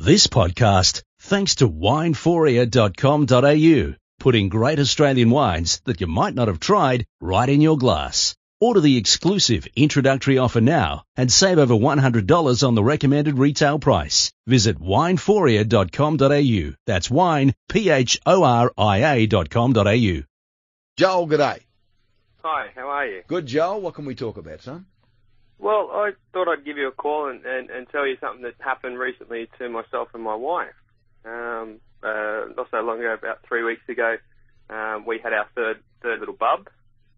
This podcast, thanks to wineforia.com.au, putting great Australian wines that you might not have tried right in your glass. Order the exclusive introductory offer now and save over $100 on the recommended retail price. Visit wineforia.com.au. That's wine, PHORIA.com.au. Joel, g'day. Hi, how are you? Good, Joel. What can we talk about, son? Well, I thought I'd give you a call and tell you something that happened recently to myself and my wife. Not so long ago, about 3 weeks ago, we had our third little bub.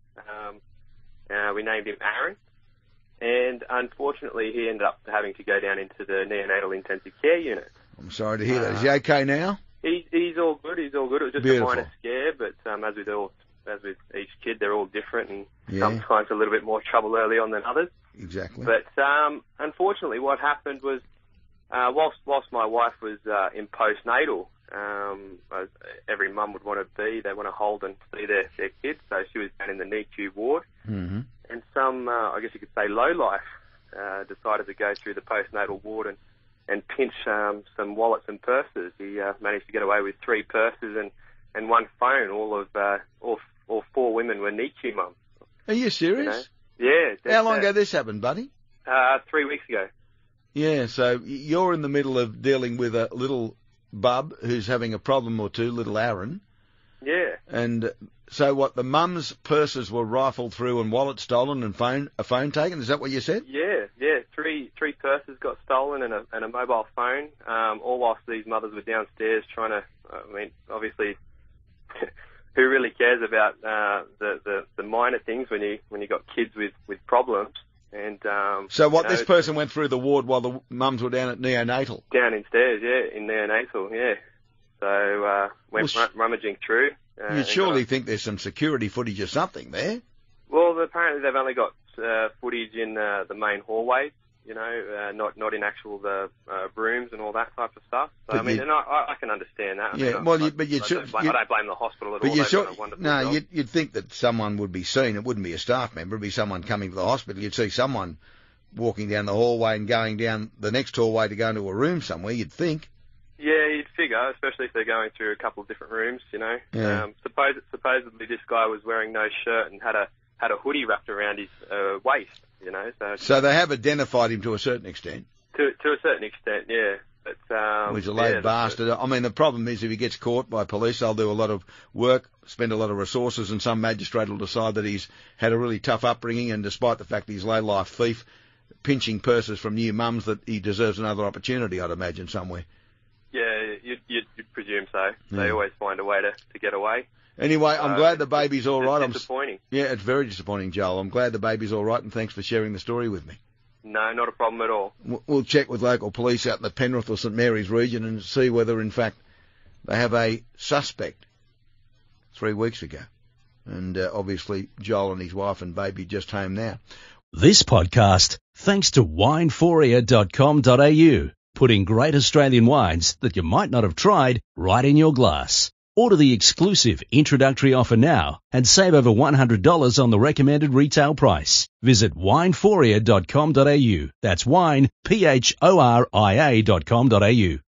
We named him Aaron, and unfortunately he ended up having to go down into the neonatal intensive care unit. I'm sorry to hear that. Is he okay now? He's all good. It was just Beautiful. a minor scare, but as with each kid, they're all different, and sometimes a little bit more trouble early on than others. Exactly. But unfortunately, what happened was, whilst my wife was in postnatal, as every mum would want to be, they want to hold and see their kids. So she was down in the NICU ward, and some, I guess you could say, lowlife decided to go through the postnatal ward and pinch some wallets and purses. He managed to get away with 3 purses and 1 phone. All four women were NICU mums. Are you serious? You know? Yeah. How long ago this happened, buddy? 3 weeks ago. Yeah, so you're in the middle of dealing with a little bub who's having a problem or two, little Aaron. Yeah. And so what, the mum's purses were rifled through and wallet stolen and a phone taken? Is that what you said? Yeah. 3 purses got stolen and a mobile phone, all whilst these mothers were downstairs trying to, obviously, who really cares about the minor things when you got kids with problems? And so what, this person went through the ward while the mums were down at neonatal? Downstairs, in neonatal, yeah. So went rummaging through. You'd surely think there's some security footage or something there. Well, apparently they've only got footage in the main hallways, not in actual the rooms and all that type of stuff. So, I can understand that. Yeah, I don't blame the hospital at all. They've done a wonderful job. You'd think that someone would be seen. It wouldn't be a staff member. It'd be someone coming to the hospital. You'd see someone walking down the hallway and going down the next hallway to go into a room somewhere, you'd think. Yeah, you'd figure, especially if they're going through a couple of different rooms, Yeah. Supposedly this guy was wearing no shirt and had a hoodie wrapped around his waist, So they have identified him to a certain extent. To a certain extent, yeah. But, he's a low bastard. The problem is if he gets caught by police, they'll do a lot of work, spend a lot of resources, and some magistrate will decide that he's had a really tough upbringing, and despite the fact he's a low-life thief, pinching purses from new mums, that he deserves another opportunity, I'd imagine, somewhere. Yeah, you'd presume so. Yeah. They always find a way to get away. Anyway, I'm glad the baby's all right. It's disappointing. Yeah, it's very disappointing, Joel. I'm glad the baby's all right, and thanks for sharing the story with me. No, not a problem at all. We'll check with local police out in the Penrith or St Mary's region and see whether, in fact, they have a suspect 3 weeks ago. And obviously, Joel and his wife and baby just home now. This podcast, thanks to wineforia.com.au, putting great Australian wines that you might not have tried right in your glass. Order the exclusive introductory offer now and save over $100 on the recommended retail price. Visit wineforia.com.au. That's wine, PHORIA.com.au.